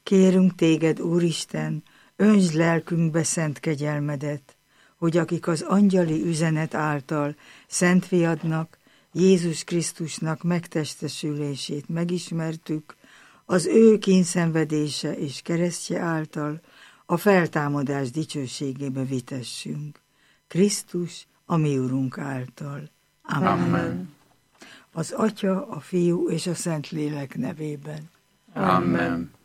Kérünk téged, Úristen, öntsd lelkünkbe szent kegyelmedet, hogy akik az angyali üzenet által Szent Fiadnak, Jézus Krisztusnak megtestesülését megismertük, az ő kínszenvedése és keresztje által a feltámadás dicsőségébe vitessünk. Krisztus, a mi Urunk által. Amen. Az Atya, a Fiú és a Szentlélek nevében. Amen.